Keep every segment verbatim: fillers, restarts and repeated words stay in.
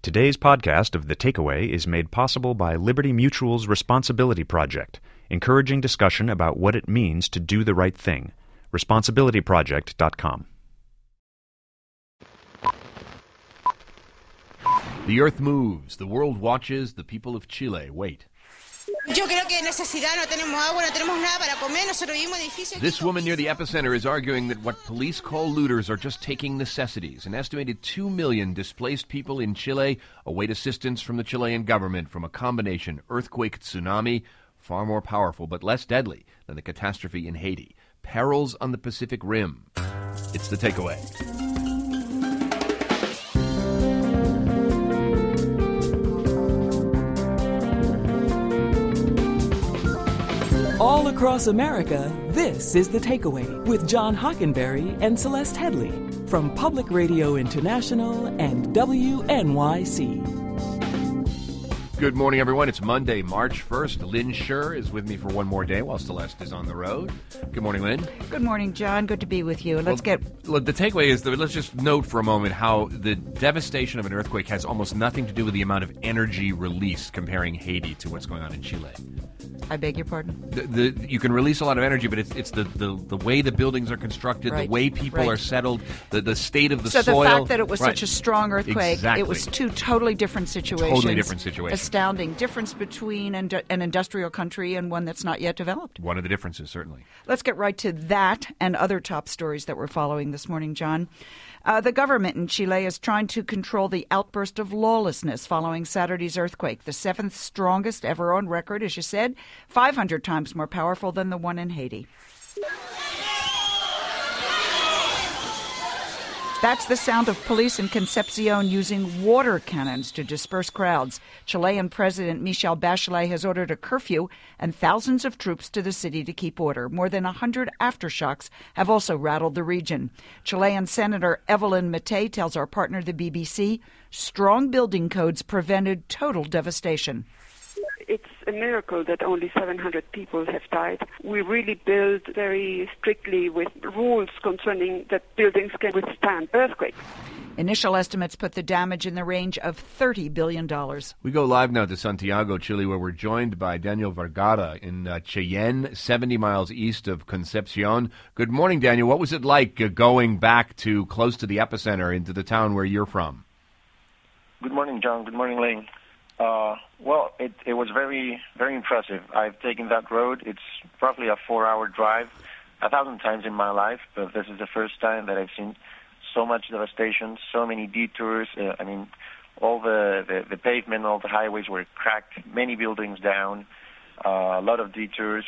Today's podcast of The Takeaway is made possible by Liberty Mutual's Responsibility Project, encouraging discussion about what it means to do the right thing. responsibility project dot com. The earth moves, the world watches, the people of Chile wait. This woman near the epicenter is arguing that what police call looters are just taking necessities. An estimated two million displaced people in Chile await assistance from the Chilean government from a combination earthquake tsunami, far more powerful but less deadly than the catastrophe in Haiti. Perils on the Pacific Rim. It's The Takeaway. All across America, this is The Takeaway with John Hockenberry and Celeste Headley from Public Radio International and W N Y C. Good morning, everyone. It's Monday, March first. Lynn Scher is with me for one more day while Celeste is on the road. Good morning, Lynn. Good morning, John. Good to be with you. Let's well, get... Well, the takeaway is that let's just note for a moment how the devastation of an earthquake has almost nothing to do with the amount of energy released comparing Haiti to what's going on in Chile. I beg your pardon? The, the, you can release a lot of energy, but it's, it's the, the, the way the buildings are constructed, right. the way people right. are settled, the, the state of the so soil. So the fact that it was right. such a strong earthquake, exactly. it was two totally different situations. Totally different situations. Astounding. Difference between an, an industrial country and one that's not yet developed. One of the differences, certainly. Let's get right to that and other top stories that we're following this morning, John. Uh, the government in Chile is trying to control the outburst of lawlessness following Saturday's earthquake, the seventh strongest ever on record, as you said, five hundred times more powerful than the one in Haiti. That's the sound of police in Concepcion using water cannons to disperse crowds. Chilean President Michelle Bachelet has ordered a curfew and thousands of troops to the city to keep order. More than one hundred aftershocks have also rattled the region. Chilean Senator Evelyn Matei tells our partner, the B B C, strong building codes prevented total devastation. It's a miracle that only seven hundred people have died. We really build very strictly with rules concerning that buildings can withstand earthquakes. Initial estimates put the damage in the range of thirty billion dollars. We go live now to Santiago, Chile, where we're joined by Daniel Vergara in uh, Cheyenne, seventy miles east of Concepcion. Good morning, Daniel. What was it like uh, going back to close to the epicenter into the town where you're from? Good morning, John. Good morning, Lane. Uh, well, it, it was very, very impressive. I've taken that road. It's roughly a four-hour drive, a thousand times in my life, but this is the first time that I've seen so much devastation, so many detours. Uh, I mean, all the, the, the pavement, all the highways were cracked, many buildings down, uh, a lot of detours,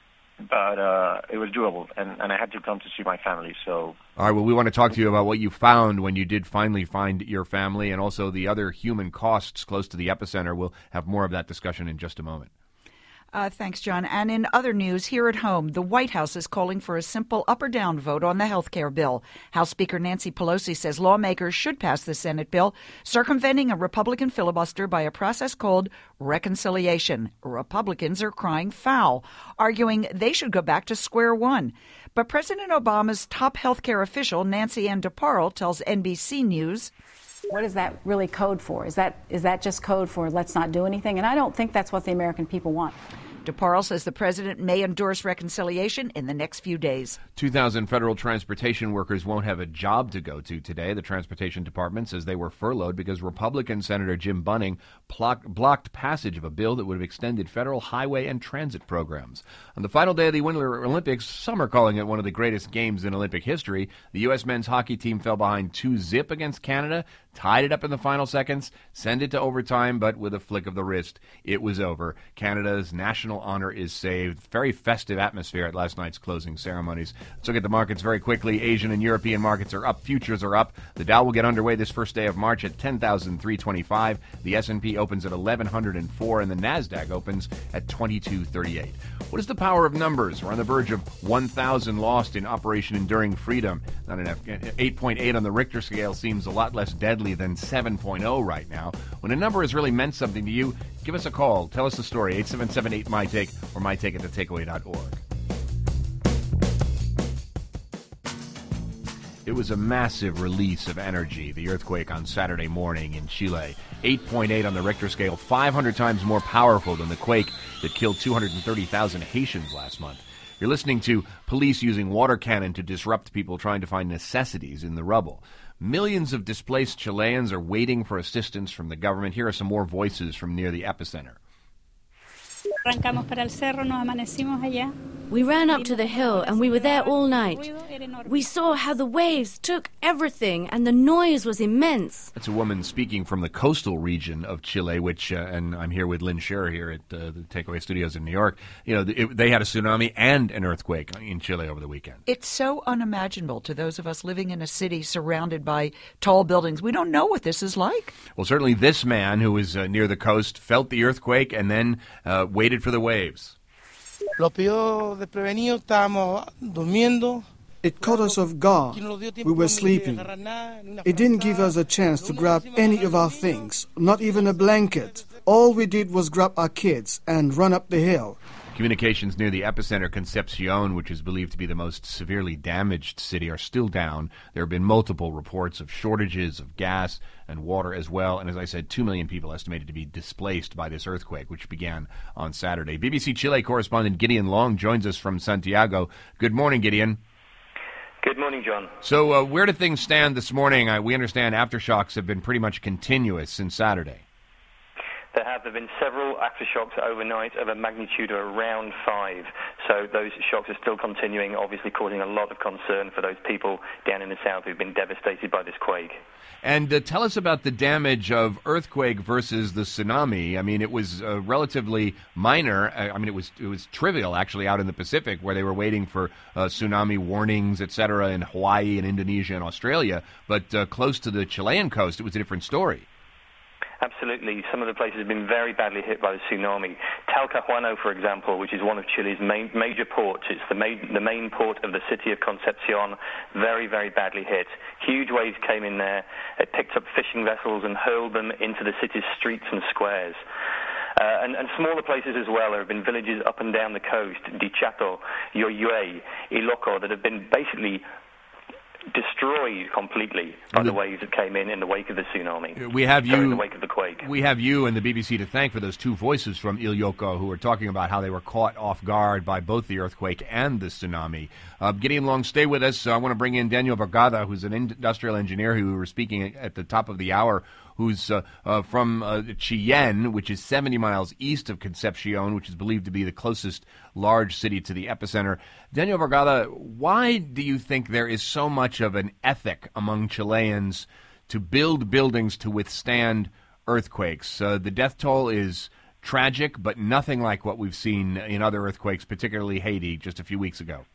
but uh, it was doable, and, and I had to come to see my family, so... All right, well, we want to talk to you about what you found when you did finally find your family and also the other human costs close to the epicenter. We'll have more of that discussion in just a moment. Uh, thanks, John. And in other news, here at home, the White House is calling for a simple up or down vote on the health care bill. House Speaker Nancy Pelosi says lawmakers should pass the Senate bill, circumventing a Republican filibuster by a process called reconciliation. Republicans are crying foul, arguing they should go back to square one. But President Obama's top health care official, Nancy Ann DeParle, tells N B C News, what is that really code for? Is that is that just code for let's not do anything? And I don't think that's what the American people want. DeParle says the president may endorse reconciliation in the next few days. two thousand federal transportation workers won't have a job to go to today. The Transportation Department says they were furloughed because Republican Senator Jim Bunning blocked, blocked passage of a bill that would have extended federal highway and transit programs. On the final day of the Winter Olympics, some are calling it one of the greatest games in Olympic history. The U S men's hockey team fell behind two zip against Canada, tied it up in the final seconds, sent it to overtime, but with a flick of the wrist, it was over. Canada's national honor is saved. Very festive atmosphere at last night's closing ceremonies. Let's look at the markets very quickly. Asian and European markets are up. Futures are up. The Dow will get underway this first day of March at ten thousand three hundred twenty-five. The S and P opens at eleven oh four, and the NASDAQ opens at twenty-two thirty-eight. What is the power of numbers? We're on the verge of one thousand lost in Operation Enduring Freedom. Not enough. eight point eight on the Richter scale seems a lot less deadly than seven point oh right now. When a number has really meant something to you, give us a call. Tell us the story. eight seven seven eight M Y Take or my take at the takeaway dot org. It was a massive release of energy, the earthquake on Saturday morning in Chile. eight point eight on the Richter scale, five hundred times more powerful than the quake that killed two hundred thirty thousand Haitians last month. You're listening to police using water cannon to disrupt people trying to find necessities in the rubble. Millions of displaced Chileans are waiting for assistance from the government. Here are some more voices from near the epicenter. We ran up to the hill and we were there all night. We saw how the waves took everything and the noise was immense. That's a woman speaking from the coastal region of Chile, which, uh, and I'm here with Lynn Scherer here at uh, the Takeaway Studios in New York. You know, it, they had a tsunami and an earthquake in Chile over the weekend. It's so unimaginable to those of us living in a city surrounded by tall buildings. We don't know what this is like. Well, certainly this man who was uh, near the coast felt the earthquake and then uh, waited for the waves. It caught us off guard. We were sleeping. It didn't give us a chance to grab any of our things, not even a blanket. All we did was grab our kids and run up the hill. Communications near the epicenter, Concepcion, which is believed to be the most severely damaged city, are still down. There have been multiple reports of shortages of gas and water as well. And as I said, two million people estimated to be displaced by this earthquake, which began on Saturday. B B C Chile correspondent Gideon Long joins us from Santiago. Good morning, Gideon. Good morning, John. So uh, where do things stand this morning? Uh, we understand aftershocks have been pretty much continuous since Saturday. There have there been several aftershocks overnight of a magnitude of around five. So those shocks are still continuing, obviously causing a lot of concern for those people down in the south who've been devastated by this quake. And uh, tell us about the damage of earthquake versus the tsunami. I mean, it was uh, relatively minor. I mean, it was it was trivial, actually, out in the Pacific, where they were waiting for uh, tsunami warnings, et cetera, in Hawaii and Indonesia and Australia. But uh, close to the Chilean coast, it was a different story. Absolutely. Some of the places have been very badly hit by the tsunami. Talcahuano, for example, which is one of Chile's main, major ports. It's the main, the main port of the city of Concepcion. Very, very badly hit. Huge waves came in there. It picked up fishing vessels and hurled them into the city's streets and squares. Uh, and, and smaller places as well. There have been villages up and down the coast, Dichato, Yoyue, Iloko, that have been basically destroyed completely by the waves that came in in the wake of the tsunami. We have you, Sorry, in the wake of the quake. We have you and the B B C to thank for those two voices from Iloko who are talking about how they were caught off guard by both the earthquake and the tsunami. Uh, Gideon Long, stay with us. Uh, I want to bring in Daniel Vergada, who's an industrial engineer who we were speaking at the top of the hour, who's uh, uh, from uh, Chillán, which is seventy miles east of Concepcion, which is believed to be the closest large city to the epicenter. Daniel Vergada, why do you think there is so much of an ethic among Chileans to build buildings to withstand earthquakes? Uh, the death toll is tragic, but nothing like what we've seen in other earthquakes, particularly Haiti just a few weeks ago.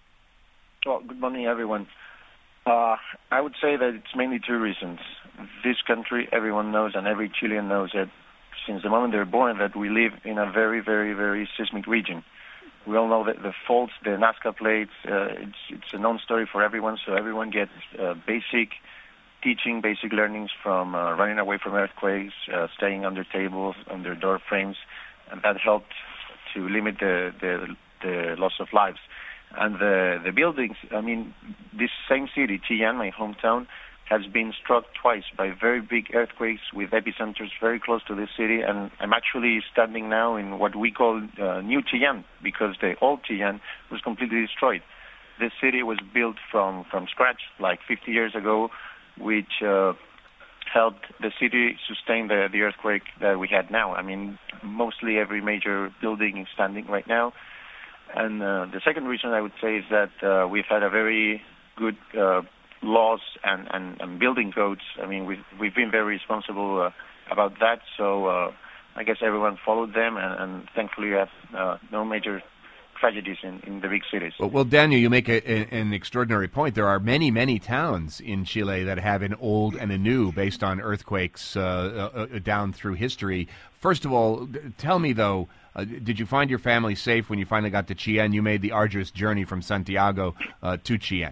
Well, good morning, everyone. Uh, I would say that it's mainly two reasons. This country, everyone knows, and every Chilean knows that since the moment they're born, that we live in a very, very, very seismic region. We all know that the faults, the Nazca plates, uh, it's, it's a known story for everyone, so everyone gets uh, basic teaching, basic learnings from uh, running away from earthquakes, uh, staying under tables, under door frames, and that helped to limit the, the, the loss of lives. And the, the buildings, I mean, this same city, Chillán, my hometown, has been struck twice by very big earthquakes with epicenters very close to this city, and I'm actually standing now in what we call uh, New Chillán, because the old Chillán was completely destroyed. This city was built from, from scratch like fifty years ago, which uh, helped the city sustain the, the earthquake that we had now. I mean, mostly every major building is standing right now. And uh, the second reason I would say is that uh, we've had a very good uh, laws and, and, and building codes. I mean, we've, we've been very responsible uh, about that, so uh, I guess everyone followed them, and, and thankfully we have uh, no major tragedies in, in the big cities. Well, well Daniel, you make a, a, an extraordinary point. There are many, many towns in Chile that have an old and a new based on earthquakes uh, uh, down through history. First of all, tell me, though, uh, did you find your family safe when you finally got to Chillán? You made the arduous journey from Santiago uh, to Chillán.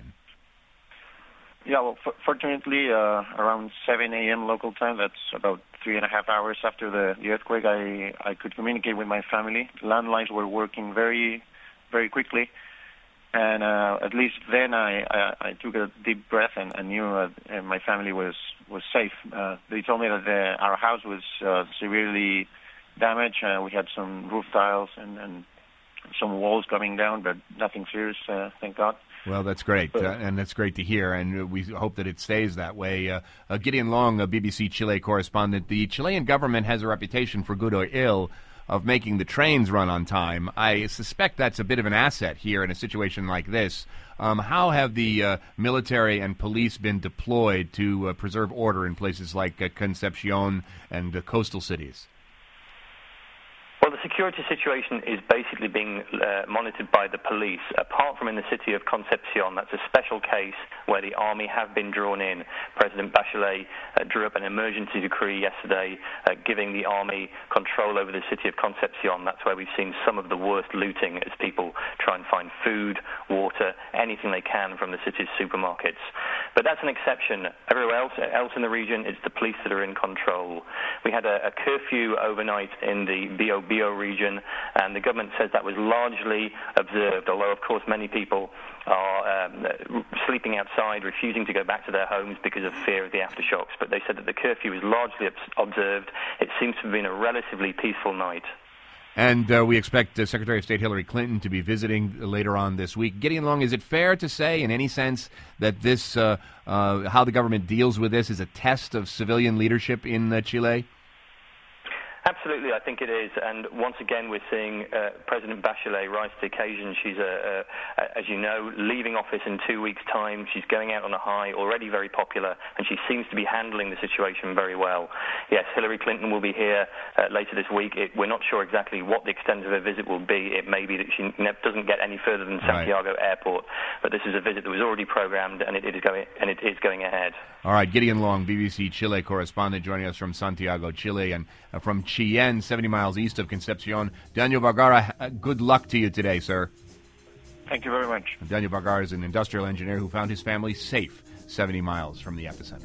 Yeah, well, f- fortunately, uh, around seven a.m. local time, that's about three and a half hours after the, the earthquake, I, I could communicate with my family. Landlines were working very, very quickly. And uh, at least then I, I, I took a deep breath and I knew uh, my family was, was safe. Uh, they told me that the, our house was uh, severely damaged. Uh, we had some roof tiles and, and some walls coming down, but nothing serious, uh, thank God. Well, that's great, uh, and that's great to hear, and we hope that it stays that way. Uh, uh, Gideon Long, a B B C Chile correspondent, the Chilean government has a reputation, for good or ill, of making the trains run on time. I suspect that's a bit of an asset here in a situation like this. Um, how have the uh, military and police been deployed to uh, preserve order in places like uh, Concepcion and uh, coastal cities? Well, the security situation is basically being uh, monitored by the police. Apart from in the city of Concepcion, that's a special case where the army have been drawn in. President Bachelet uh, drew up an emergency decree yesterday uh, giving the army control over the city of Concepcion. That's where we've seen some of the worst looting as people try and find food, water, anything they can from the city's supermarkets. But that's an exception. Everywhere else, else in the region, it's the police that are in control. We had a, a curfew overnight in the Bio region, and the government says that was largely observed, although of course many people are um, sleeping outside, refusing to go back to their homes because of fear of the aftershocks. But they said that the curfew was largely observed. It seems to have been a relatively peaceful night. And uh, we expect uh, Secretary of State Hillary Clinton to be visiting later on this week. Gideon Long, is it fair to say in any sense that this, uh, uh, how the government deals with this, is a test of civilian leadership in uh, Chile? Absolutely, I think it is. And once again, we're seeing uh, President Bachelet rise to the occasion. She's, uh, uh, as you know, leaving office in two weeks' time. She's going out on a high, already very popular, and she seems to be handling the situation very well. Yes, Hillary Clinton will be here uh, later this week. It, we're not sure exactly what the extent of her visit will be. It may be that she ne- doesn't get any further than Santiago right. Airport, but this is a visit that was already programmed, and it, it is going and it is going ahead. All right, Gideon Long, B B C Chile correspondent, joining us from Santiago, Chile, and uh, from Chillén, seventy miles east of Concepcion. Daniel Vergara, uh, good luck to you today, sir. Thank you very much. Daniel Vergara is an industrial engineer who found his family safe seventy miles from the epicenter.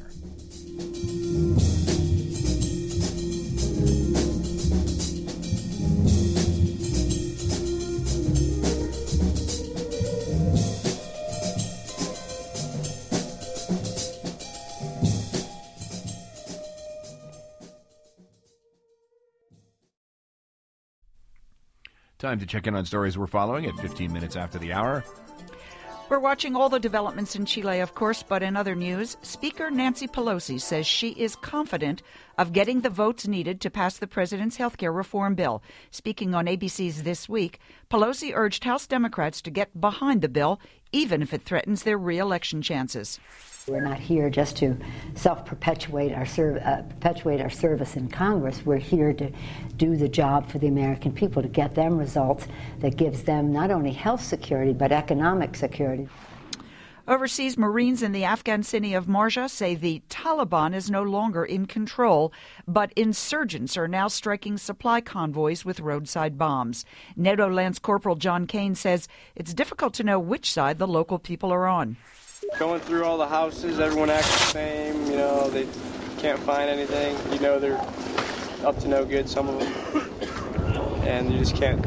Time to check in on stories we're following at fifteen minutes after the hour. We're watching all the developments in Chile, of course, but in other news, Speaker Nancy Pelosi says she is confident of getting the votes needed to pass the president's health care reform bill. Speaking on A B C's This Week, Pelosi urged House Democrats to get behind the bill, even if it threatens their re-election chances. We're not here just to self-perpetuate our, serv- uh, perpetuate our service in Congress. We're here to do the job for the American people, to get them results that gives them not only health security, but economic security. Overseas, Marines in the Afghan city of Marja say the Taliban is no longer in control, but insurgents are now striking supply convoys with roadside bombs. NATO Lance Corporal John Kane says it's difficult to know which side the local people are on. Going through all the houses, everyone acts the same, you know, they can't find anything. You know they're up to no good, some of them, and you just can't,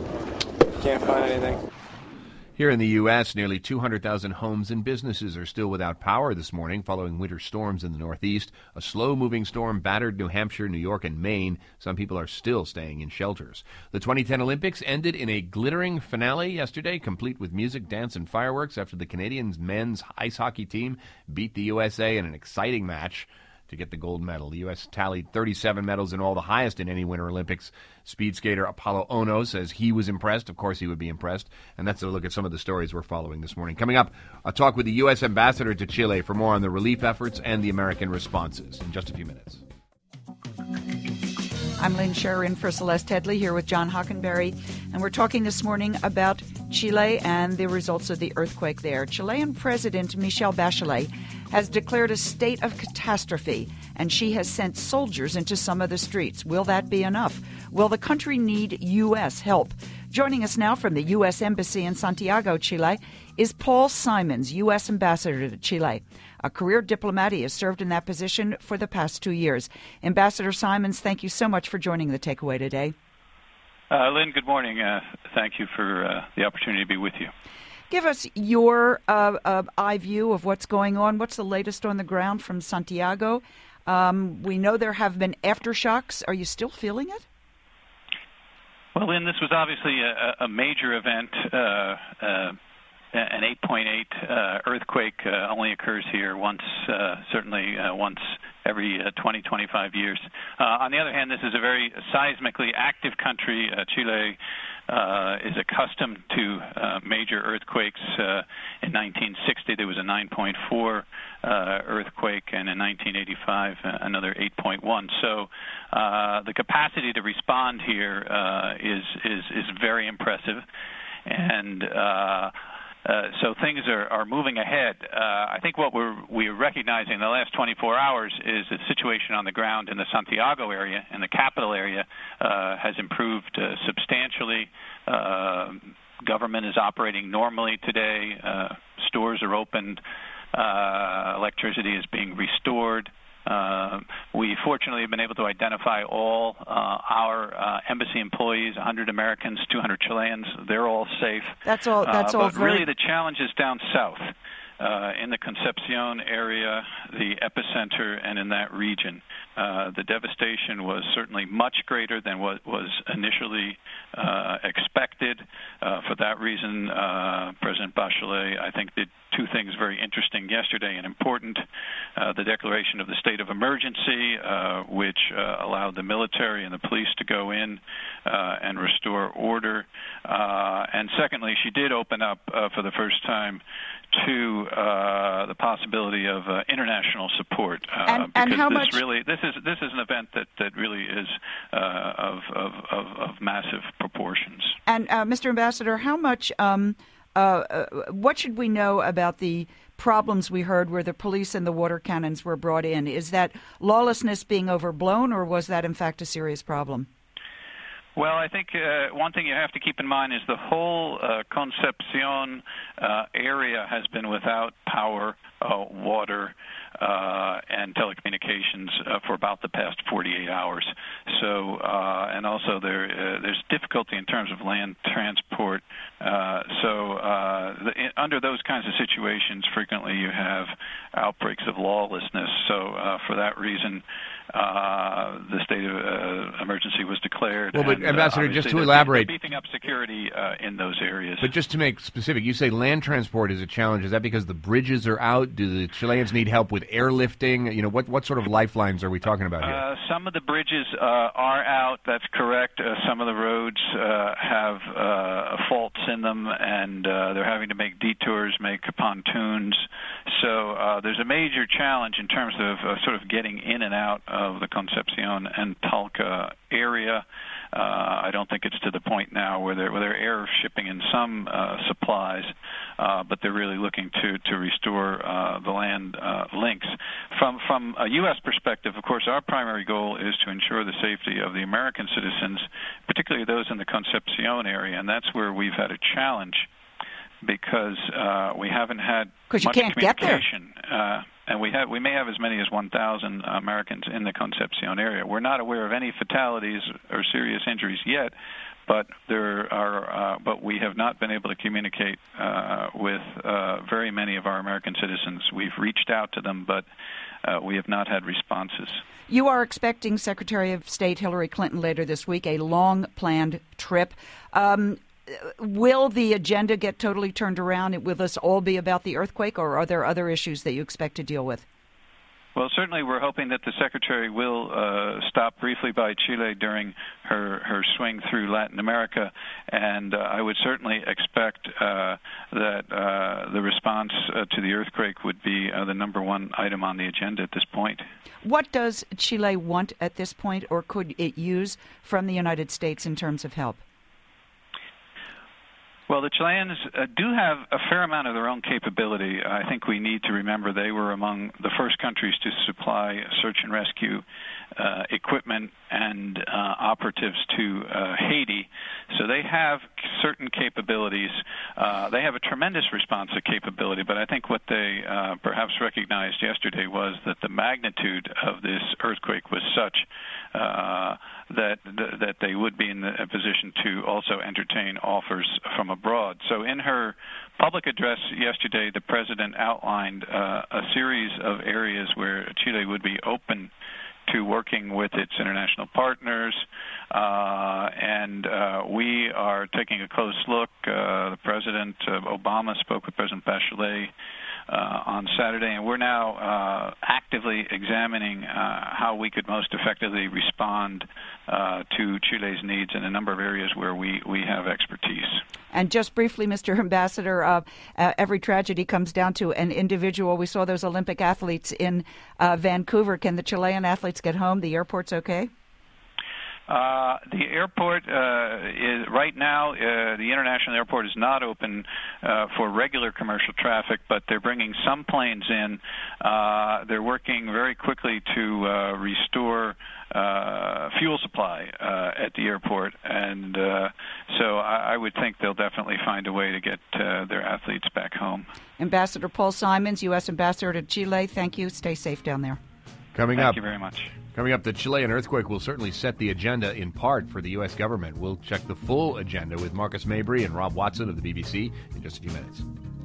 can't find anything. Here in the U S, nearly two hundred thousand homes and businesses are still without power this morning following winter storms in the Northeast. A slow-moving storm battered New Hampshire, New York, and Maine. Some people are still staying in shelters. The twenty ten Olympics ended in a glittering finale yesterday, complete with music, dance, and fireworks after the Canadian men's ice hockey team beat the U S A in an exciting match to get the gold medal. The U S tallied thirty-seven medals in all, the highest in any Winter Olympics. Speed skater Apollo Ono says he was impressed. Of course he would be impressed. And that's a look at some of the stories we're following this morning. Coming up, a talk with the U S ambassador to Chile for more on the relief efforts and the American responses in just a few minutes. I'm Lynn Sherr in for Celeste Headley here with John Hockenberry, and we're talking this morning about Chile and the results of the earthquake there. Chilean President Michelle Bachelet has declared a state of catastrophe, and she has sent soldiers into some of the streets. Will that be enough? Will the country need U S help? Joining us now from the U S Embassy in Santiago, Chile, is Paul Simons, U S Ambassador to Chile. A career diplomat, he has served in that position for the past two years. Ambassador Simons, thank you so much for joining the Takeaway today. Uh, Lynn, good morning. Uh, thank you for uh, the opportunity to be with you. Give us your uh, uh, eye view of what's going on. What's the latest on the ground from Santiago? Um, we know there have been aftershocks. Are you still feeling it? Well, Lynn, this was obviously a, a major event. Uh, uh, an eight point eight uh, earthquake uh, only occurs here once, uh, certainly uh, once every uh, twenty, twenty-five years. Uh, on the other hand, this is a very seismically active country. Uh, Chile uh, is accustomed to uh, major earthquakes. Uh, in nineteen sixty, there was a nine point four uh, earthquake, and in nineteen eighty-five, uh, another eight point one. So uh, the capacity to respond here uh, is, is, is very impressive. And uh, Uh, so things are, are moving ahead. Uh, I think what we're, we're recognizing in the last twenty-four hours is the situation on the ground in the Santiago area, in the capital area, uh, has improved uh, substantially. Uh, government is operating normally today. Uh, stores are opened. Uh, electricity is being restored. Uh, we fortunately have been able to identify all uh, our uh, embassy employees, one hundred Americans, two hundred Chileans. They're all safe. That's all. That's uh, all. But Very... really, the challenge is down south, uh, in the Concepcion area, the epicenter, and in that region. Uh, the devastation was certainly much greater than what was initially uh, expected. Uh, for that reason, uh, President Bachelet, I think, did two things very interesting yesterday and important. Uh, the declaration of the state of emergency, uh, which uh, allowed the military and the police to go in uh, and restore order. Uh, and secondly, she did open up uh, for the first time to uh, the possibility of uh, international support. Uh, and, because and how this much... really this is this is an event that, that really is uh, of, of, of, of massive proportions. And uh, Mister Ambassador, how much um, uh, uh, what should we know about the problems we heard where the police and the water cannons were brought in? Is that lawlessness being overblown, or was that in fact a serious problem? Well, I think uh, one thing you have to keep in mind is the whole uh, Concepcion uh, area has been without power, uh, water, uh, and telecommunications uh, for about the past forty-eight hours. So, uh, and also there uh, there's difficulty in terms of land transport. Uh, so, uh, the, in, under those kinds of situations, frequently you have outbreaks of lawlessness. So, uh, for that reason, uh, the state of uh, emergency was declared. Well, but and, Ambassador, uh, just to they're, elaborate, they're beefing up security uh, in those areas. But just to make specific, you say land transport is a challenge. Is that because the bridges are out? Do the Chileans need help with airlifting? You know, what what sort of lifelines are we talking about here? Uh, some of the bridges uh, are out. That's correct. Uh, some of the roads uh, have uh, faults in them, and uh, they're having to make detours, make pontoons. So uh, there's a major challenge in terms of uh, sort of getting in and out of the Concepcion and Talca area. Uh, I don't think it's to the point now where they're, where they're air shipping in some uh, supplies, uh, but they're really looking to to restore uh, the land uh, links. From from a U S perspective, of course, our primary goal is to ensure the safety of the American citizens, particularly those in the Concepcion area, and that's where we've had a challenge because uh, we haven't had much you can't communication. Get there. Uh, And we have we may have as many as one thousand Americans in the Concepcion area. We're not aware of any fatalities or serious injuries yet, but there are. Uh, but we have not been able to communicate uh, with uh, very many of our American citizens. We've reached out to them, but uh, we have not had responses. You are expecting Secretary of State Hillary Clinton later this week, a long-planned trip. Um, Will the agenda get totally turned around? Will this all be about the earthquake, or are there other issues that you expect to deal with? Well, certainly we're hoping that the Secretary will uh, stop briefly by Chile during her, her swing through Latin America, and uh, I would certainly expect uh, that uh, the response uh, to the earthquake would be uh, the number one item on the agenda at this point. What does Chile want at this point, or could it use from the United States in terms of help? Well, the Chileans uh, do have a fair amount of their own capability. I think we need to remember they were among the first countries to supply search and rescue uh, equipment and uh, operatives to uh, Haiti. So they have certain capabilities. Uh, they have a tremendous responsive capability, but I think what they uh, perhaps recognized yesterday was that the magnitude of this earthquake was such uh, that that they would be in a position to also entertain offers from abroad. So in her public address yesterday, the president outlined uh, a series of areas where Chile would be open to working with its international partners, uh, and uh, we are taking a close look. Uh, the President uh, Obama spoke with President Bachelet uh, on Saturday, and we're now uh, actively examining uh, how we could most effectively respond uh, to Chile's needs in a number of areas where we, we have expertise. And just briefly, Mister Ambassador, uh, uh, every tragedy comes down to an individual. We saw those Olympic athletes in uh, Vancouver. Can the Chilean athletes get home? The airport's okay? Uh, the airport uh, is right now. Uh, the international airport is not open uh, for regular commercial traffic, but they're bringing some planes in. Uh, they're working very quickly to uh, restore uh, fuel supply uh, at the airport, and uh, so I, I would think they'll definitely find a way to get uh, their athletes back home. Ambassador Paul Simons, U S Ambassador to Chile. Thank you. Stay safe down there. Coming Thank up. you very much. Coming up, the Chilean earthquake will certainly set the agenda in part for the U S government. We'll check the full agenda with Marcus Mabry and Rob Watson of the B B C in just a few minutes.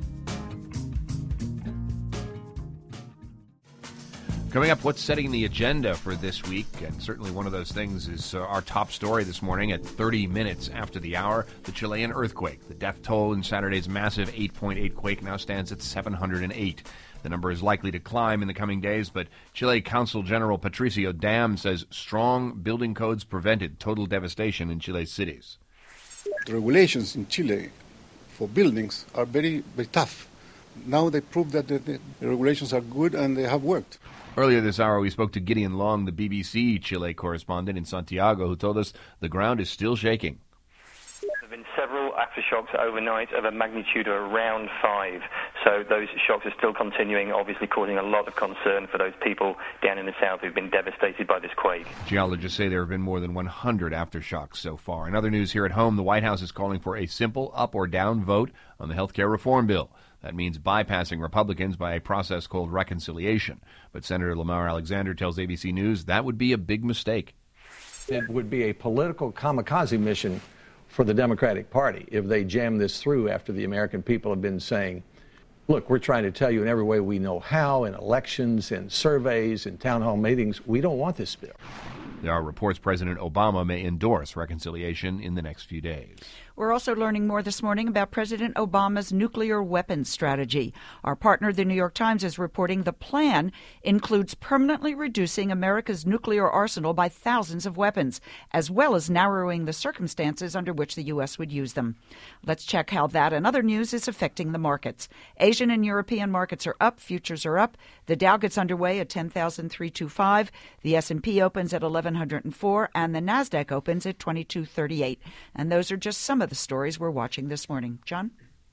Coming up, what's setting the agenda for this week? And certainly one of those things is uh, our top story this morning at thirty minutes after the hour, the Chilean earthquake. The death toll in Saturday's massive eight point eight quake now stands at seven hundred eight. The number is likely to climb in the coming days, but Chile Consul General Patricio Dam says strong building codes prevented total devastation in Chile's cities. The regulations in Chile for buildings are very, very tough. Now they prove that the, the regulations are good and they have worked. Earlier this hour, we spoke to Gideon Long, the B B C Chile correspondent in Santiago, who told us the ground is still shaking. There have been several aftershocks overnight of a magnitude of around five. So those shocks are still continuing, obviously causing a lot of concern for those people down in the south who've been devastated by this quake. Geologists say there have been more than one hundred aftershocks so far. In other news here at home, the White House is calling for a simple up or down vote on the health care reform bill. That means bypassing Republicans by a process called reconciliation. But Senator Lamar Alexander tells A B C News that would be a big mistake. It would be a political kamikaze mission for the Democratic Party if they jam this through after the American people have been saying, look, we're trying to tell you in every way we know how, in elections, in surveys, in town hall meetings, we don't want this bill. There are reports President Obama may endorse reconciliation in the next few days. We're also learning more this morning about President Obama's nuclear weapons strategy. Our partner, the New York Times, is reporting the plan includes permanently reducing America's nuclear arsenal by thousands of weapons, as well as narrowing the circumstances under which the U S would use them. Let's check how that and other news is affecting the markets. Asian and European markets are up. Futures are up. The Dow gets underway at ten thousand three hundred twenty-five. The S and P opens at eleven oh four, and the NASDAQ opens at twenty-two thirty-eight. And those are just some of the stories we're watching this morning. John?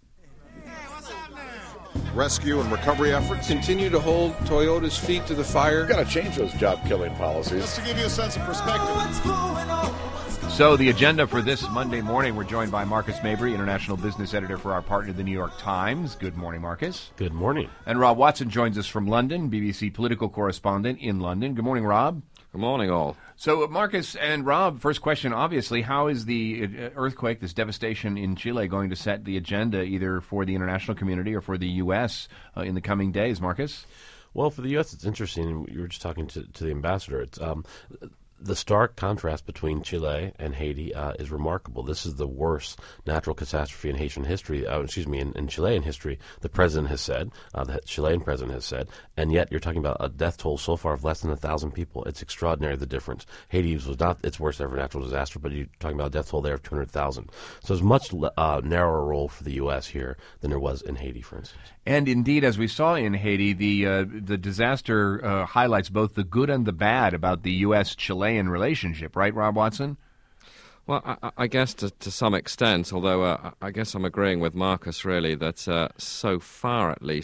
Rescue and recovery efforts continue to hold Toyota's feet to the fire. We've got to change those job-killing policies. Just to give you a sense of perspective. So the agenda for this Monday morning, we're joined by Marcus Mabry, international business editor for our partner, the New York Times. Good morning, Marcus. Good morning. And Rob Watson joins us from London, B B C political correspondent in London. Good morning, Rob. Good morning, all. So, Marcus and Rob, first question, obviously, how is the earthquake, this devastation in Chile, going to set the agenda either for the international community or for the U S uh, in the coming days, Marcus? Well, for the U S, it's interesting. You were just talking to, to the ambassador. It's um, the stark contrast between Chile and Haiti uh, is remarkable. This is the worst natural catastrophe in Haitian history, uh, excuse me, in, in Chilean history, the president has said, uh, the Chilean president has said, and yet you're talking about a death toll so far of less than a thousand people. It's extraordinary, the difference. Haiti was not its worst ever natural disaster, but you're talking about a death toll there of two hundred thousand. So there's much uh, narrower role for the U S here than there was in Haiti, for instance. And indeed, as we saw in Haiti, the uh, the disaster uh, highlights both the good and the bad about the U S-Chilean relationship, right, Rob Watson? Well, I, I guess to, to some extent, although uh, I guess I'm agreeing with Marcus, really, that uh, so far at least,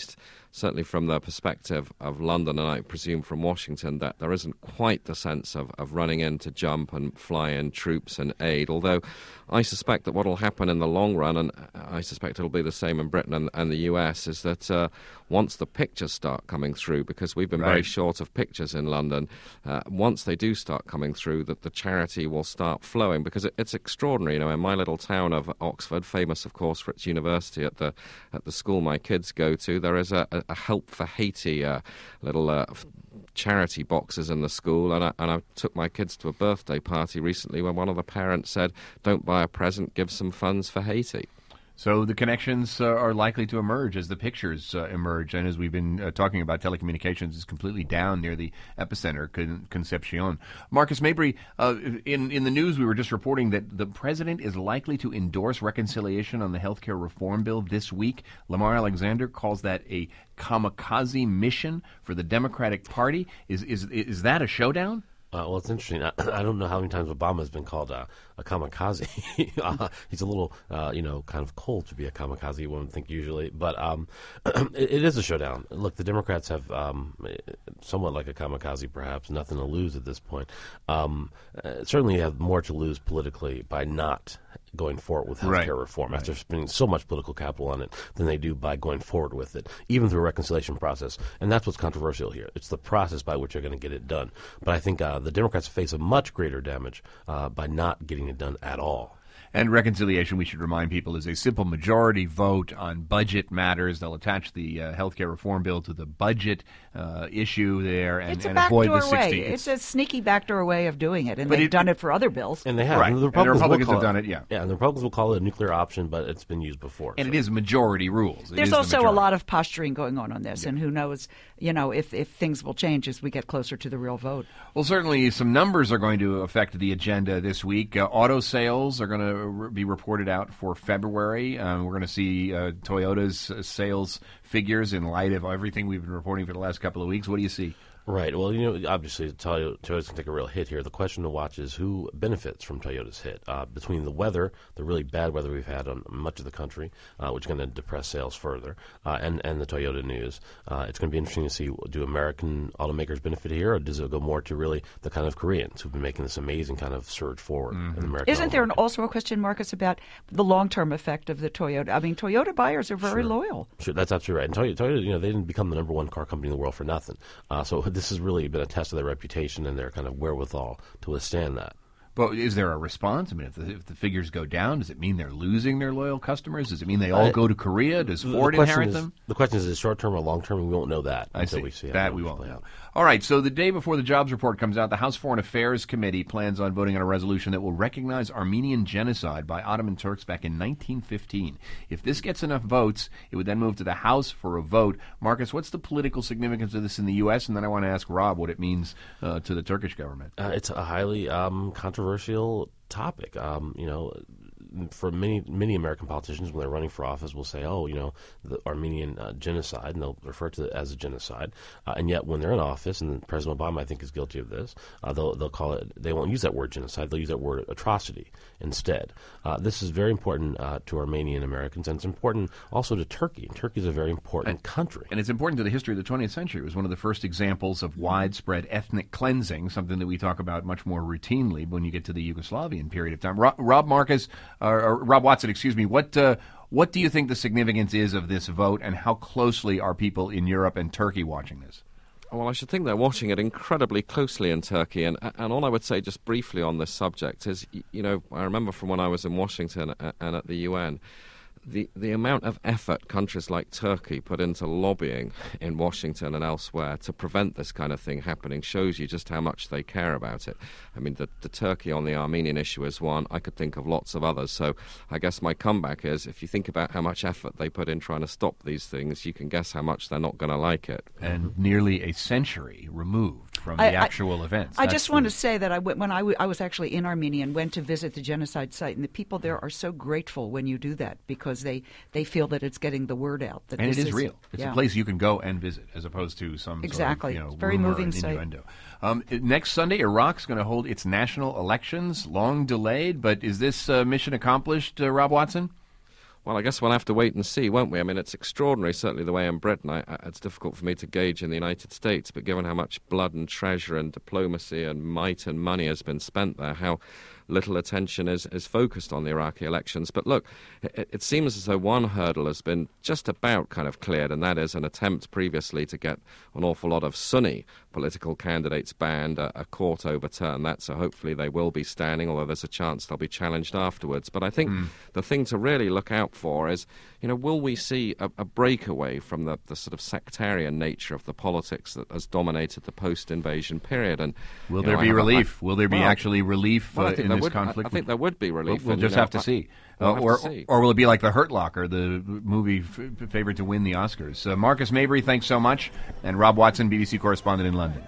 certainly from the perspective of London, and I presume from Washington, that there isn't quite the sense of, of running in to jump and fly in troops and aid, although I suspect that what will happen in the long run, and I suspect it'll be the same in Britain and, and the U S, is that uh, once the pictures start coming through, because we've been right. very short of pictures in London, uh, once they do start coming through, that the charity will start flowing, because it, it's extraordinary. You know, in my little town of Oxford, famous, of course, for its university, at the at the school my kids go to, there is a, a Help for Haiti uh, little uh, charity boxes in the school, and I, and I took my kids to a birthday party recently when one of the parents said, "Don't buy a present, give some funds for Haiti." So the connections uh, are likely to emerge as the pictures uh, emerge, and as we've been uh, talking about, telecommunications is completely down near the epicenter, Con- Concepcion. Marcus Mabry, uh, in in the news we were just reporting that the president is likely to endorse reconciliation on the healthcare reform bill this week. Lamar Alexander calls that a kamikaze mission for the Democratic Party. Is is is that a showdown? Uh, well, it's interesting. I, I don't know how many times Obama has been called uh, a kamikaze. uh, he's a little, uh, you know, kind of cold to be a kamikaze, you wouldn't think usually. But um, it, it is a showdown. Look, the Democrats have um, somewhat like a kamikaze, perhaps, nothing to lose at this point. Um, uh, certainly have more to lose politically by not going forward with health care right. reform right. after spending so much political capital on it than they do by going forward with it, even through a reconciliation process. And that's what's controversial here. It's the process by which they're going to get it done. But I think uh, the Democrats face a much greater damage uh, by not getting it done at all. And reconciliation, we should remind people, is a simple majority vote on budget matters. They'll attach the uh, health care reform bill to the budget uh, issue there and, it's a and avoid the backdoor way. sixty. It's, it's a sneaky backdoor way of doing it, and But they've it- done it for other bills. And they have. Right. And the And the Republicans, will Republicans call have done it, yeah. Yeah, and the Republicans will call it a nuclear option, but it's been used before. And so. it is majority rules. It There's is the also a majority. lot of posturing going on on this, and who knows, you know, if, if things will change as we get closer to the real vote. Well, certainly some numbers are going to affect the agenda this week. Uh, auto sales are going to re- be reported out for February. Um, we're going to see uh, Toyota's uh, sales figures in light of everything we've been reporting for the last couple of weeks. What do you see? Right. Well, you know, obviously, Toyota, Toyota's going to take a real hit here. The question to watch is who benefits from Toyota's hit. Uh, between the weather, the really bad weather we've had on much of the country, uh, which is going to depress sales further, uh, and, and the Toyota news, uh, it's going to be interesting to see, do American automakers benefit here, or does it go more to really the kind of Koreans who've been making this amazing kind of surge forward Mm-hmm. in American Isn't there an, automotive? also a question, Marcus, about the long-term effect of the Toyota? I mean, Toyota buyers are very Sure. loyal. Sure, that's absolutely right. And Toyota, Toyota, you know, they didn't become the number one car company in the world for nothing. Uh, so this has really been a test of their reputation and their kind of wherewithal to withstand that. But is there a response? I mean, if the, if the figures go down, does it mean they're losing their loyal customers? Does it mean they all Uh, go to Korea? Does The- Ford the question inherit is, them? The question is, is it short-term or long-term? And we won't know that I until see. we see how that the we numbers won't play know. out. All right, so the day before the jobs report comes out, the House Foreign Affairs Committee plans on voting on a resolution that will recognize Armenian genocide by Ottoman Turks back in nineteen fifteen. If this gets enough votes, it would then move to the House for a vote. Marcus, what's the political significance of this in the U S? And then I want to ask Rob what it means uh, to the Turkish government. Uh, it's a highly um, controversial topic. Um, you know, for many many American politicians, when they're running for office, will say, "Oh, you know, the Armenian uh, genocide," and they'll refer to it as a genocide. Uh, and yet, when they're in office, and President Obama, I think, is guilty of this, uh, they'll they'll call it. They won't use that word genocide. They'll use that word atrocity instead. Uh, this is very important uh, to Armenian Americans, and it's important also to Turkey. Turkey is a very important And- country. And it's important to the history of the twentieth century. It was one of the first examples of widespread ethnic cleansing, something that we talk about much more routinely when you get to the Yugoslavian period of time. Rob, Rob Marcus, uh, or Rob Watson, excuse me, what uh, what do you think the significance is of this vote, and how closely are people in Europe and Turkey watching this? Well, I should think they're watching it incredibly closely in Turkey. And, and all I would say just briefly on this subject is, y- you know, I remember from when I was in Washington a- and at the U N, the, the amount of effort countries like Turkey put into lobbying in Washington and elsewhere to prevent this kind of thing happening shows you just how much they care about it. I mean, the, the Turkey on the Armenian issue is one. I could think of lots of others. So I guess my comeback is, if you think about how much effort they put in trying to stop these things, you can guess how much they're not going to like it. And nearly a century removed from the I- I- actual events. I That's just want the- to say that I went, when I, w- I was actually in Armenia and went to visit the genocide site, and the people there are so grateful when you do that because they, they feel that it's getting the word out. That And this it is real. It's yeah. a place you can go and visit, as opposed to some Exactly. sort of, you know, It's very rumor moving and site. innuendo. Um, it- next Sunday, Iraq's going to hold its national elections, long delayed. But is this uh, mission accomplished, uh, Rob Watson? Well, I guess we'll have to wait and see, won't we? I mean, it's extraordinary, certainly the way in Britain. I, I, it's difficult for me to gauge in the United States, but given how much blood and treasure and diplomacy and might and money has been spent there, how little attention is, is focused on the Iraqi elections. But look, it, it seems as though one hurdle has been just about kind of cleared, and that is an attempt previously to get an awful lot of Sunni political candidates banned, a, a court overturned that, so hopefully they will be standing, although there's a chance they'll be challenged afterwards. But I think mm. the thing to really look out for is, you know, will we see a, a breakaway from the, the sort of sectarian nature of the politics that has dominated the post-invasion period? And will there know, be relief? I, will there be well, actually relief well, uh, in this would, conflict? I, I think there would be relief. We'll, we'll just know, have to see. We'll uh, have or, to see. Or will it be like The Hurt Locker, the movie f- favored to win the Oscars? Uh, Marcus Mabry, thanks so much. And Rob Watson, B B C correspondent in London.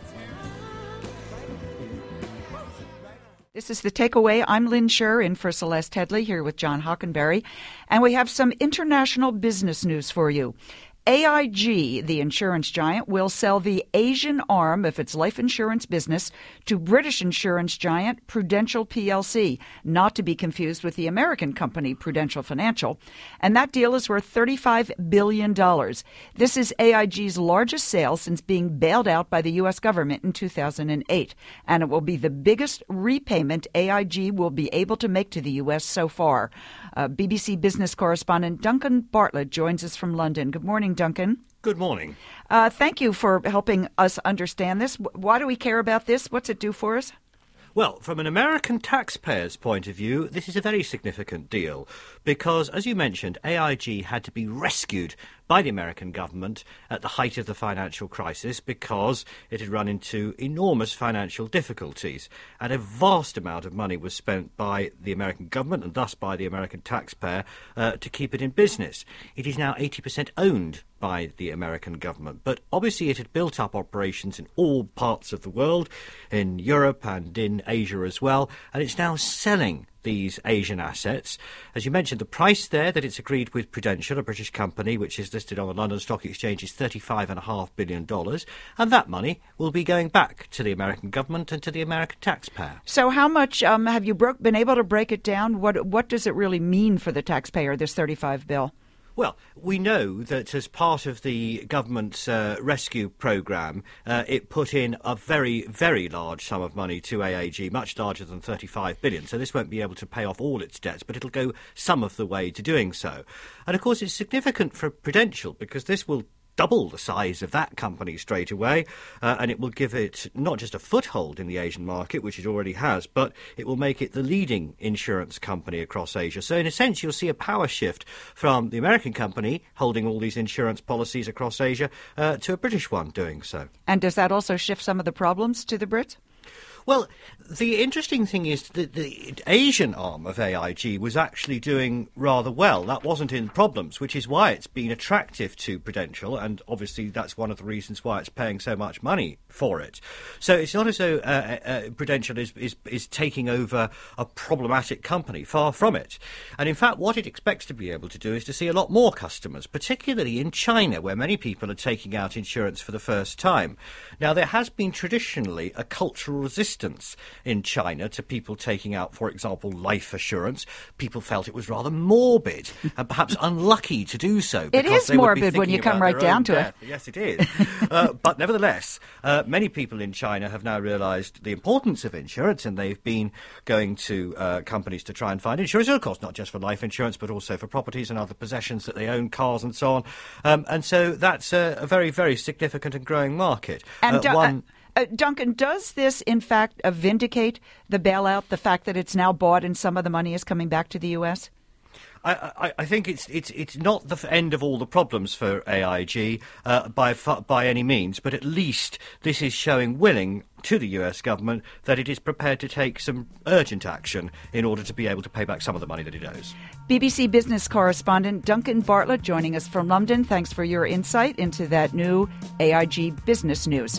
This is The Takeaway. I'm Lynn Scher, in for Celeste Headley, here with John Hockenberry. And we have some international business news for you. A I G, the insurance giant, will sell the Asian arm of its life insurance business to British insurance giant Prudential P L C, not to be confused with the American company Prudential Financial. And that deal is worth thirty-five billion dollars. This is A I G's largest sale since being bailed out by the U S government in two thousand eight. And it will be the biggest repayment A I G will be able to make to the U S so far. Uh, B B C business correspondent Duncan Bartlett joins us from London. Good morning, Duncan. Good morning. Uh, thank you for helping us understand this. Why do we care about this? What's it do for us? Well, from an American taxpayer's point of view, this is a very significant deal because, as you mentioned, A I G had to be rescued by the American government at the height of the financial crisis because it had run into enormous financial difficulties, and a vast amount of money was spent by the American government and thus by the American taxpayer uh, to keep it in business. It is now eighty percent owned by the American government, but obviously it had built up operations in all parts of the world, in Europe and in Asia as well, and it's now selling these Asian assets. As you mentioned, the price there that it's agreed with Prudential, a British company which is listed on the London Stock Exchange, is thirty-five point five billion dollars, and that money will be going back to the American government and to the American taxpayer. So how much um, have you broke, been able to break it down? What what does it really mean for the taxpayer, this thirty-five bill? Well, we know that as part of the government's uh, rescue programme, uh, it put in a very, very large sum of money to A I G, much larger than thirty-five billion dollars. So this won't be able to pay off all its debts, but it'll go some of the way to doing so. And of course, it's significant for Prudential because this will double the size of that company straight away, uh, and it will give it not just a foothold in the Asian market, which it already has, but it will make it the leading insurance company across Asia. So in a sense, you'll see a power shift from the American company holding all these insurance policies across Asia uh, to a British one doing so. And does that also shift some of the problems to the Brits? Well, the interesting thing is that the Asian arm of A I G was actually doing rather well. That wasn't in problems, which is why it's been attractive to Prudential, and obviously that's one of the reasons why it's paying so much money for it. So it's not as though uh, uh, Prudential is, is, is taking over a problematic company, far from it. And in fact, what it expects to be able to do is to see a lot more customers, particularly in China, where many people are taking out insurance for the first time. Now, there has been traditionally a cultural resistance in China to people taking out, for example, life assurance. People felt it was rather morbid and perhaps unlucky to do so. It is morbid when you come right down to death. it. Yes, it is. uh, but nevertheless, uh, many people in China have now realised the importance of insurance, and they've been going to uh, companies to try and find insurance, of course, not just for life insurance, but also for properties and other possessions that they own, cars and so on. Um, and so that's a, a very, very significant and growing market. And uh, uh, one. Uh, Duncan, does this, in fact, uh, vindicate the bailout, the fact that it's now bought and some of the money is coming back to the U S? I, I, I think it's it's it's not the end of all the problems for A I G uh, by by any means, but at least this is showing willing to the U S government that it is prepared to take some urgent action in order to be able to pay back some of the money that it owes. B B C business correspondent Duncan Bartlett joining us from London. Thanks for your insight into that new A I G business news.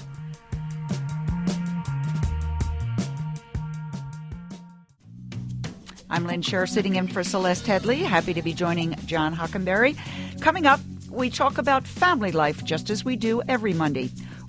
I'm Lynn Scher, sitting in for Celeste Headley. Happy to be joining John Hockenberry. Coming up, we talk about family life, just as we do every Monday.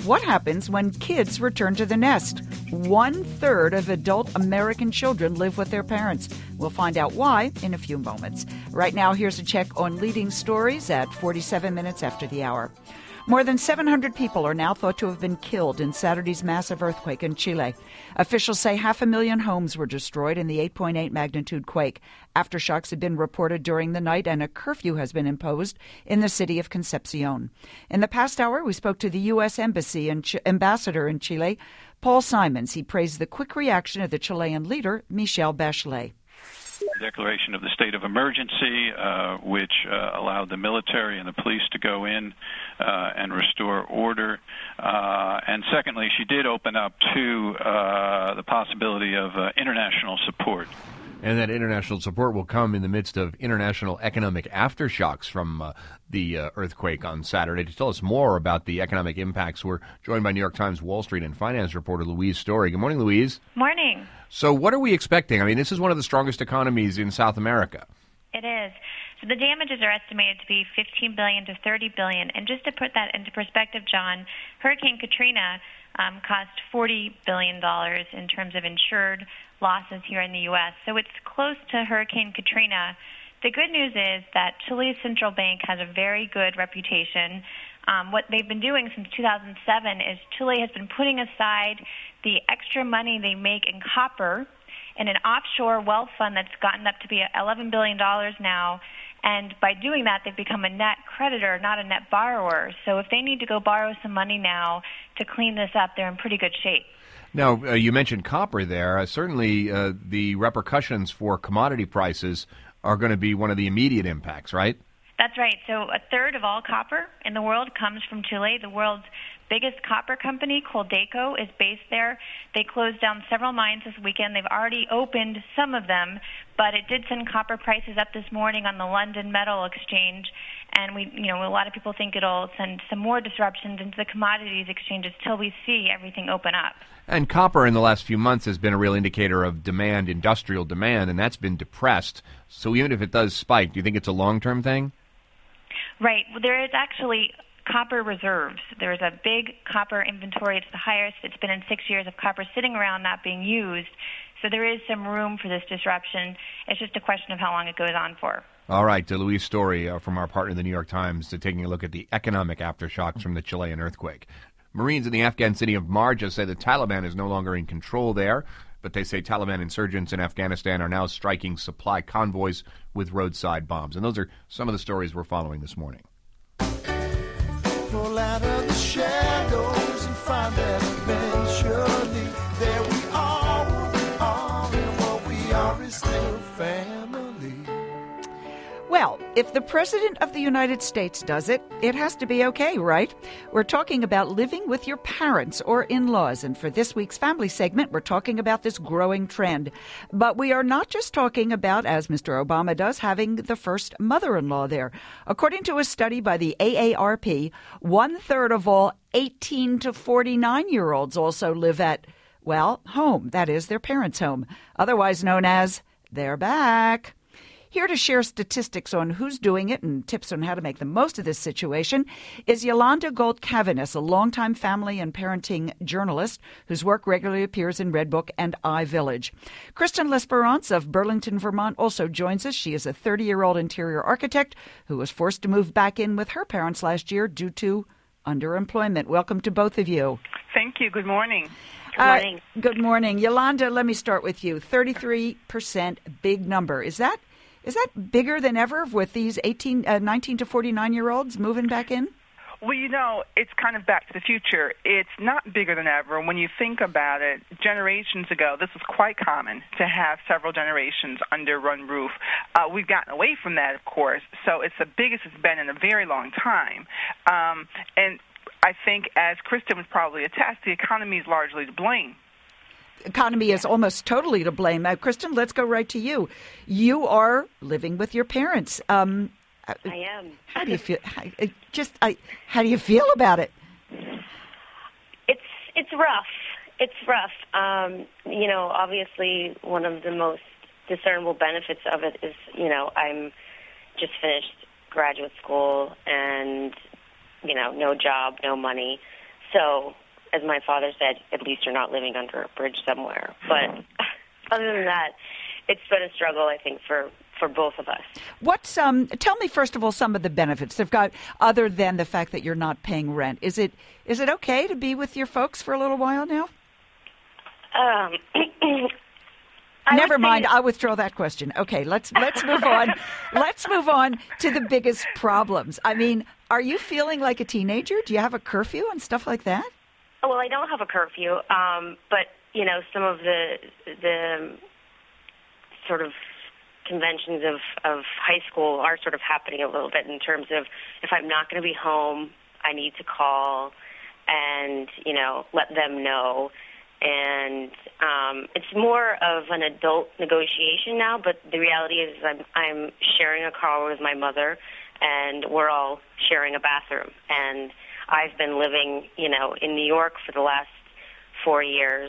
What happens when kids return to the nest? One third of adult American children live with their parents. We'll find out why in a few moments. Right now, here's a check on leading stories at forty-seven minutes after the hour. More than seven hundred people are now thought to have been killed in Saturday's massive earthquake in Chile. Officials say half a million homes were destroyed in the eight point eight magnitude quake. Aftershocks have been reported during the night, and a curfew has been imposed in the city of Concepcion. In the past hour, we spoke to the U S Embassy and Ch- ambassador in Chile, Paul Simons. He praised the quick reaction of the Chilean leader, Michelle Bachelet. Declaration of the state of emergency, uh, which uh, allowed the military and the police to go in uh, and restore order. Uh, and secondly, she did open up to uh, the possibility of uh, international support. And that international support will come in the midst of international economic aftershocks from uh, the uh, earthquake on Saturday. To tell us more about the economic impacts, we're joined by New York Times Wall Street and finance reporter Louise Story. Good morning, Louise. Morning. So what are we expecting? I mean, this is one of the strongest economies in South America. It is. So the damages are estimated to be fifteen billion dollars to thirty billion dollars. And just to put that into perspective, John, Hurricane Katrina um, cost forty billion dollars in terms of insured losses here in the U S. So it's close to Hurricane Katrina. The good news is that Chile's central bank has a very good reputation. Um, what they've been doing since two thousand seven is Chile has been putting aside the extra money they make in copper in an offshore wealth fund that's gotten up to be eleven billion dollars now. And by doing that, they've become a net creditor, not a net borrower. So if they need to go borrow some money now to clean this up, they're in pretty good shape. Now, uh, you mentioned copper there. Uh, certainly, uh, the repercussions for commodity prices are going to be one of the immediate impacts, right? That's right. So a third of all copper in the world comes from Chile. The world's biggest copper company, Coldeco, is based there. They closed down several mines this weekend. They've already opened some of them, but it did send copper prices up this morning on the London Metal Exchange. And we, you know, a lot of people think it'll send some more disruptions into the commodities exchanges till we see everything open up. And copper in the last few months has been a real indicator of demand, industrial demand, and that's been depressed. So even if it does spike, do you think it's a long-term thing? Right. Well, there is actually copper reserves. There's a big copper inventory. It's the highest it's been in six years of copper sitting around not being used. So there is some room for this disruption. It's just a question of how long it goes on for. All right, uh, Louise Story uh, from our partner, the New York Times, uh, taking a look at the economic aftershocks from the Chilean earthquake. Marines in the Afghan city of Marja say the Taliban is no longer in control there, but they say Taliban insurgents in Afghanistan are now striking supply convoys with roadside bombs. And those are some of the stories we're following this morning. Pull out of the shadows and find that eventually there we are, what we are, and what we are is still family. Well, if the President of the United States does it, it has to be okay, right? We're talking about living with your parents or in-laws, and for this week's family segment, we're talking about this growing trend. But we are not just talking about, as Mister Obama does, having the first mother-in-law there. According to a study by the A A R P, one-third of all eighteen to forty-nine-year-olds also live at, well, home. That is, their parents' home, otherwise known as they're back. Here to share statistics on who's doing it and tips on how to make the most of this situation is Yolanda Gold-Cavanis, a longtime family and parenting journalist whose work regularly appears in Redbook and iVillage. Kristen L'Esperance of Burlington, Vermont also joins us. She is a thirty-year-old interior architect who was forced to move back in with her parents last year due to underemployment. Welcome to both of you. Thank you. Good morning. Good morning. Uh, good morning. Yolanda, let me start with you. thirty-three percent, big number. Is that Is that bigger than ever with these eighteen, uh, nineteen to forty-nine-year-olds moving back in? Well, you know, it's kind of back to the future. It's not bigger than ever. When you think about it, generations ago, this was quite common to have several generations under one roof. Uh, we've gotten away from that, of course, so it's the biggest it's been in a very long time. Um, and I think, as Kristen would probably attest, the economy is largely to blame. Economy is almost totally to blame. Uh, Kristen, let's go right to you. You are living with your parents. Um, I am. How do you feel? How, just, I, how do you feel about it? It's it's rough. It's rough. Um, you know, obviously, one of the most discernible benefits of it is, you know, I'm just finished graduate school and, you know, no job, no money. So, as my father said, at least you're not living under a bridge somewhere. But other than that, it's been a struggle, I think, for, for both of us. What's um? Tell me first of all some of the benefits they've got, other than the fact that you're not paying rent. Is it is it okay to be with your folks for a little while now? Um, Never mind. I'll withdraw that question. Okay, let's let's move on. Let's move on to the biggest problems. I mean, are you feeling like a teenager? Do you have a curfew and stuff like that? Oh, well, I don't have a curfew, um, but you know, some of the the sort of conventions of, of high school are sort of happening a little bit in terms of if I'm not going to be home, I need to call and, you know, let them know. And um, it's more of an adult negotiation now, but the reality is I'm, I'm sharing a car with my mother, and we're all sharing a bathroom. And I've been living, you know, in New York for the last four years,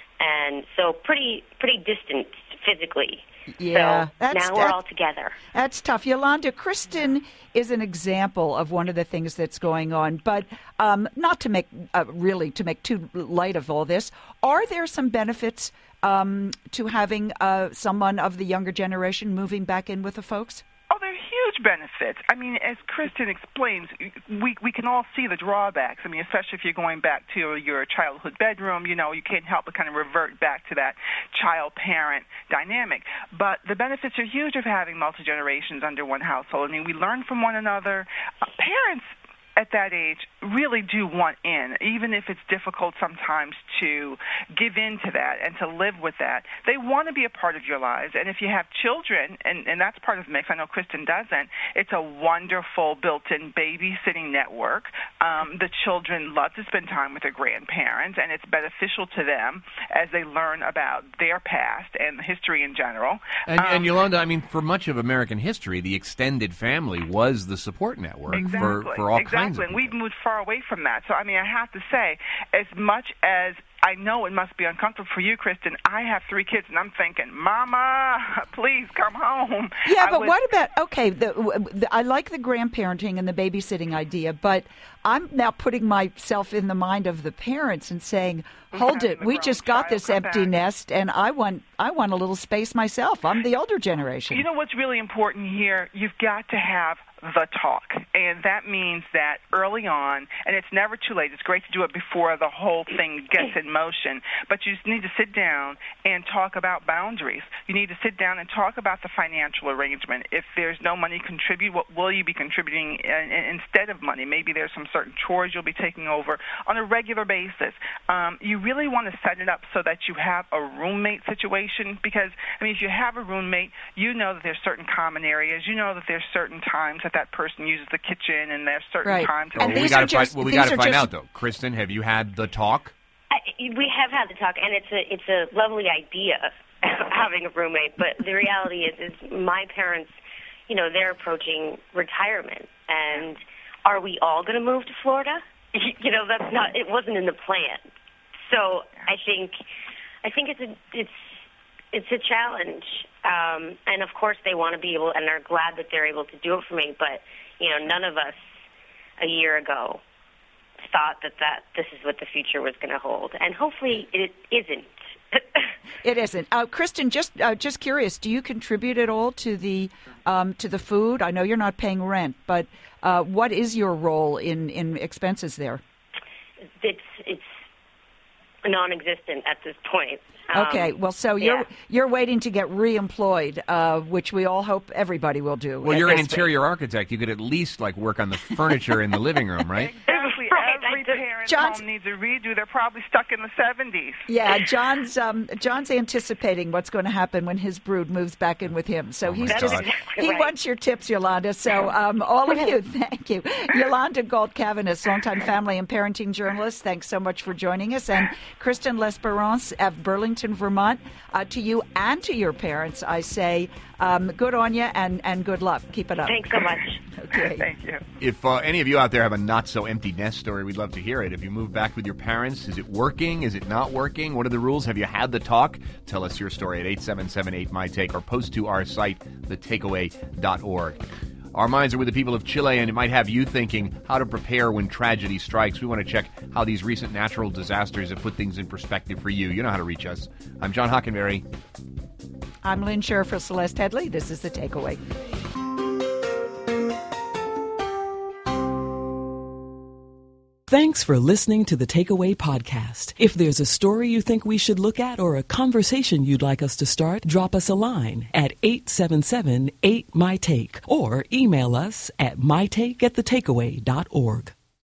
and so pretty pretty distant physically. Yeah, so that's, now we're that, all together. That's tough. Yolanda, Kristen is an example of one of the things that's going on, but um, not to make, uh, really, to make too light of all this, are there some benefits um, to having uh, someone of the younger generation moving back in with the folks? Oh, there are huge benefits. I mean, as Kristen explains, we we can all see the drawbacks. I mean, especially if you're going back to your childhood bedroom, you know, you can't help but kind of revert back to that child-parent dynamic. But the benefits are huge of having multi-generations under one household. I mean, we learn from one another. Uh, parents at that age really do want in, even if it's difficult sometimes to give in to that and to live with that. They want to be a part of your lives. And if you have children, and, and that's part of the mix, I know Kristen doesn't, it's a wonderful built-in babysitting network. Um, the children love to spend time with their grandparents, and it's beneficial to them as they learn about their past and history in general. And, um, and Yolanda, I mean, for much of American history, the extended family was the support network exactly, for, for all exactly. kinds of And we've moved far away from that. So, I mean, I have to say, as much as I know it must be uncomfortable for you, Kristen, I have three kids, and I'm thinking, Mama, please come home. Yeah, I but was, what about, okay, the, the, I like the grandparenting and the babysitting idea, but I'm now putting myself in the mind of the parents and saying, hold it, we just got this empty nest, and I want I want a little space myself. I'm the older generation. You know what's really important here? You've got to have the talk, and that means that early on, and it's never too late. It's great to do it before the whole thing gets in motion, but you just need to sit down and talk about boundaries. You need to sit down and talk about the financial arrangement. If there's no money contribute, what will you be contributing in, in, instead of money? Maybe there's some certain chores you'll be taking over on a regular basis. Um, you really want to set it up so that you have a roommate situation, because, I mean, if you have a roommate, you know that there's certain common areas. You know that there's certain times that that person uses the kitchen, and there's certain right. times. Well, And we these got are to just, find, well, we got to find just, out, though. Kristen, have you had the talk? I, we have had the talk, and it's a it's a lovely idea, having a roommate. But the reality is, is my parents, you know, they're approaching retirement, and are we all going to move to Florida? You know, that's not. It wasn't in the plan. So I think, I think it's a it's it's a challenge, um, and of course they want to be able, and are glad that they're able to do it for me. But you know, none of us a year ago thought that, that this is what the future was going to hold, and hopefully it isn't. It isn't. Uh, Kristen, just uh, just curious, do you contribute at all to the um, to the food? I know you're not paying rent, but uh, what is your role in, in expenses there? It's it's non-existent at this point. Um, Okay, well, so yeah. you're you're waiting to get reemployed, uh, which we all hope everybody will do. Well, you're an interior architect. You could at least, like, work on the furniture in the living room, right? Exactly. Every parent's John's- home needs a redo. They're probably stuck in the seventies. Yeah, John's um, John's anticipating what's going to happen when his brood moves back in with him. So he's That's just exactly he right. wants your tips, Yolanda. So um, all of you, thank you, Yolanda Galt-Cavanis, longtime family and parenting journalist. Thanks so much for joining us, and Kristen L'Esperance of Burlington, Vermont. Uh, to you and to your parents, I say um, good on you and and good luck. Keep it up. Thanks so much. Okay. Thank you. If uh, any of you out there have a not-so-empty nest story, we'd love to hear it. If you moved back with your parents, is it working? Is it not working? What are the rules? Have you had the talk? Tell us your story at eight seven seven eight, M Y Take or post to our site, the takeaway dot org. Our minds are with the people of Chile, and it might have you thinking how to prepare when tragedy strikes. We want to check how these recent natural disasters have put things in perspective for you. You know how to reach us. I'm John Hockenberry. I'm Lynn Scherr for Celeste Headley. This is The Takeaway. Thanks for listening to the Takeaway Podcast. If there's a story you think we should look at or a conversation you'd like us to start, drop us a line at eight seven seven eight M Y T A K E or email us at mytake at the takeaway dot org.